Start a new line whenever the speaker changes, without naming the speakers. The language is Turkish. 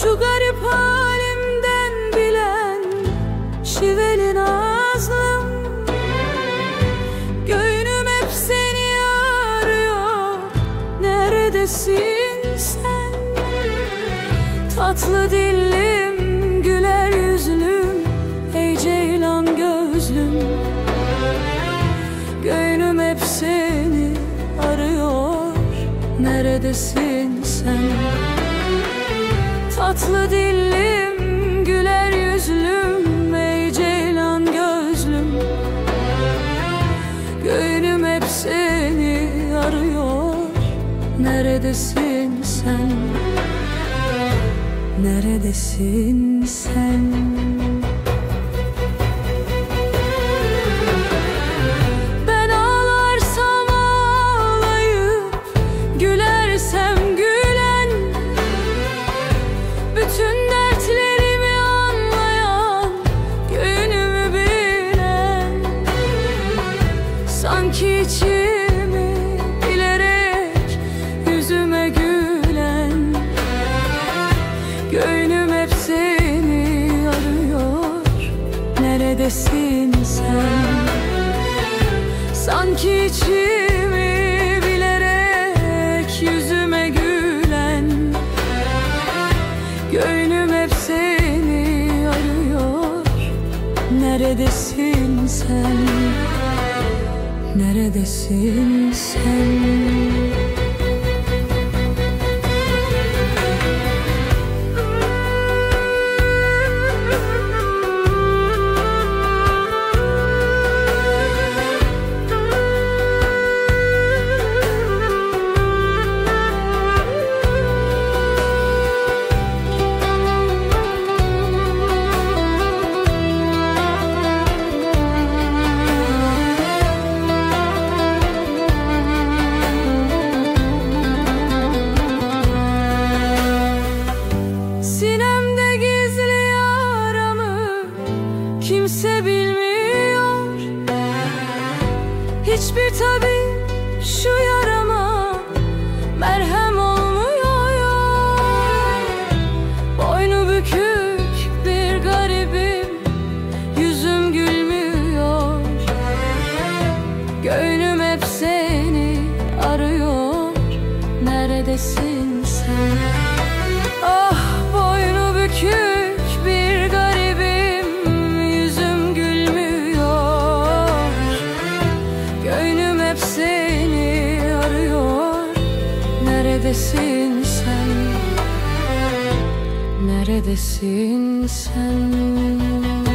Şu garip halimden bilen şiveli nazlım, göğnüm hep seni arıyor. Neredesin sen? Tatlı dillim, güler yüzlüm, ey ceylan gözlüm. Göğnüm hep seni arıyor. Neredesin sen? Tatlı dillim, güler yüzlüm, ey ceylan gözlüm. Göğnüm hep seni arıyor. Neredesin sen? Neredesin sen? Ben ağlarsam ağlayıp, gülersem gülen, bütün dertlerimi anlayan, gönlümü bilen, sanki içimi bilerek yüzüme gülen. Gönlüm hep seni arıyor. Neredesin sen? Sanki içimi bilerek yüzüme gülen. Gönlüm hep seni arıyor. Neredesin sen? Neredesin sen? Sinemde gizli yaramı kimse bilmiyor. Hiçbir tabip şu yarama merhem olmuyor. Boynu bükük bir garibim, yüzüm gülmüyor. Gönlüm hep seni arıyor. Neredesin sen? Ah, boynu bükük bir garibim, yüzüm gülmüyor. Gönlüm hep seni arıyor. Neredesin sen? Neredesin sen?